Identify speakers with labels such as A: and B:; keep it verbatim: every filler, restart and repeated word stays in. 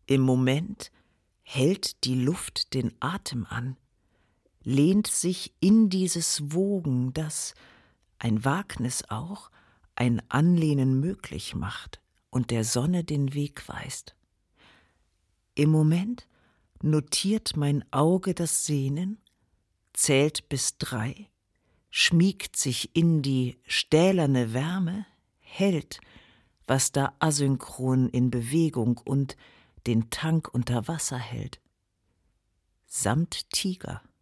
A: Im Moment hält die Luft den Atem an, lehnt sich in dieses Wogen, das, ein Wagnis auch, ein Anlehnen möglich macht und der Sonne den Weg weist. Im Moment notiert mein Auge das Sehnen, zählt bis drei, schmiegt sich in die stählerne Wärme, hält, was da asynchron in Bewegung und den Tank unter Wasser hält. Samt Tiger.